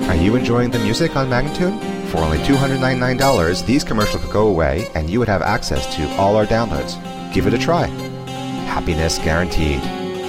Are you enjoying the music on Magnatune? For only $299, these commercials could go away and you would have access to all our downloads. Give it a try. Happiness guaranteed.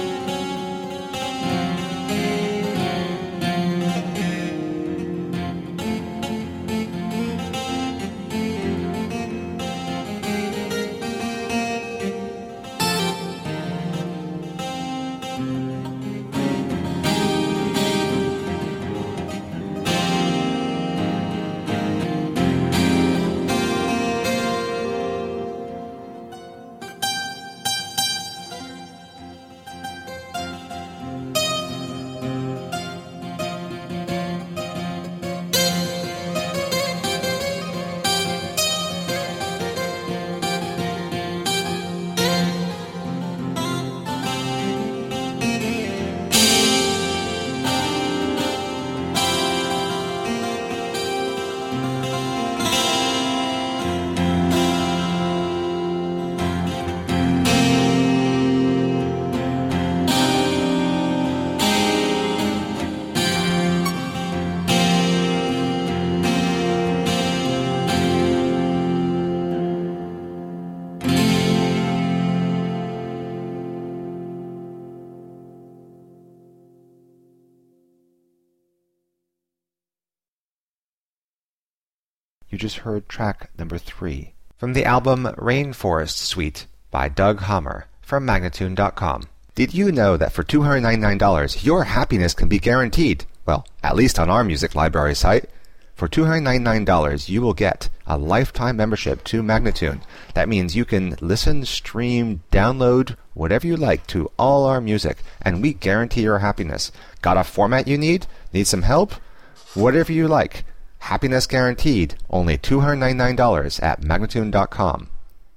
You just heard track number 3 from the album Rainforest Suite by Doug Hammer from Magnatune.com. Did you know that for $299 your happiness can be guaranteed? Well, at least on our music library site. For $299 you will get a lifetime membership to Magnatune. That means you can listen, stream, download, whatever you like to all our music, and we guarantee your happiness. Got a format you need? Need some help? Whatever you like. Happiness guaranteed, only $299 at Magnatune.com.